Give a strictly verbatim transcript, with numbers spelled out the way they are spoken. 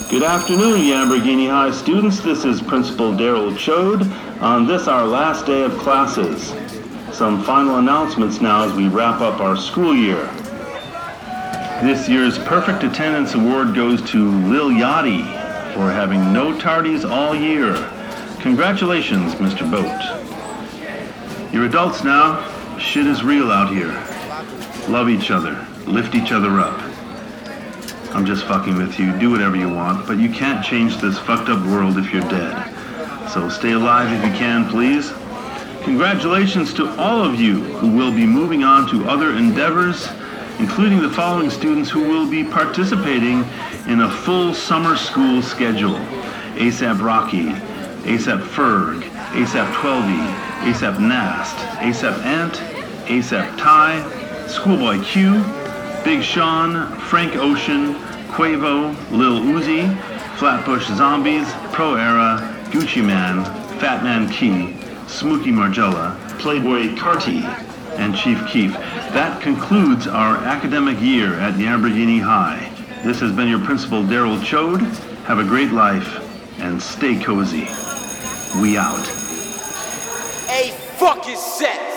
Good afternoon, Lamborghini High students. This is Principal Daryl Chode on this, our last day of classes. Some final announcements now as we wrap up our school year. This year's Perfect Attendance Award goes to Lil Yachty for having no tardies all year. Congratulations, Mister Boat. You're adults now. Shit is real out here. Love each other. Lift each other up. I'm just fucking with you. Do whatever you want, but you can't change this fucked up world if you're dead. So stay alive if you can, please. Congratulations to all of you who will be moving on to other endeavors, including the following students who will be participating in a full summer school schedule. ASAP Rocky, ASAP Ferg, ASAP twelvey, ASAP Nast, ASAP Ant, ASAP Ty, Schoolboy Q, Big Sean, Frank Ocean, Quavo, Lil Uzi, Flatbush Zombies, Pro Era, Gucci Man, Fat Man Key, Smokey Margella, Playboy Carti, and Chief Keef. That concludes our academic year at Lamborghini High. This has been your principal, Daryl Chode. Have a great life and stay cozy. We out. A fucking set.